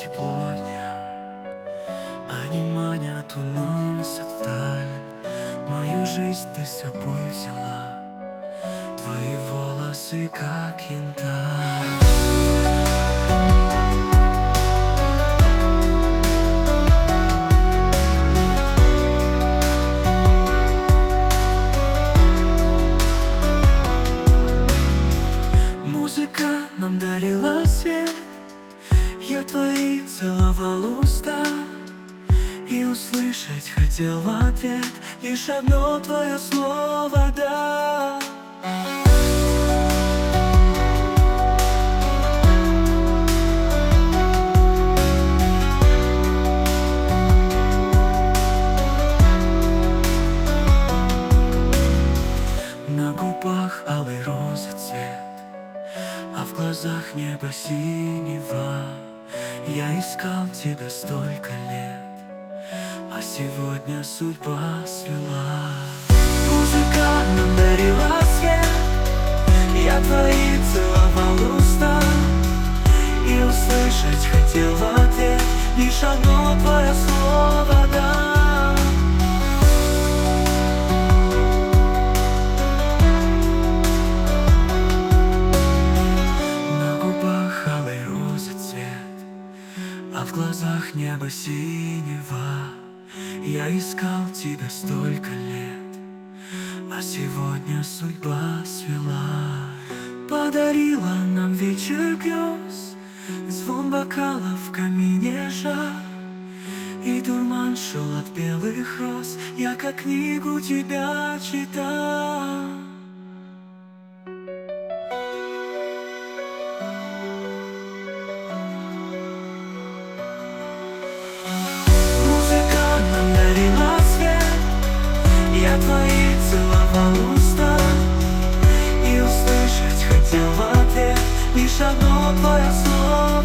тепло дня. Они манят, уносят вдаль. Мою жизнь ты с собой взяла. Твои волосы, как янтарь. Музыка нам дарила свет. Я твои целовал уста и услышать хотел в ответ лишь одно твое слово «да». На губах алый розы цвет, а в глазах небо синего. Я искал тебя столько лет, а сегодня судьба свела. Музыка нам дарила свет. Я твои целовал уста и услышать хотел в ответ лишь одно твое слово «да». На губах алый розы цвет, а в глазах небо синего. Я искал тебя столько лет, а сегодня судьба свела. Подарила нам вечер грез, звон бокалов в камине жар, и дурман шел от белых роз. Я как книгу тебя читал. Я твои целовал уста и услышать хотел в ответ лишь одно твое слово.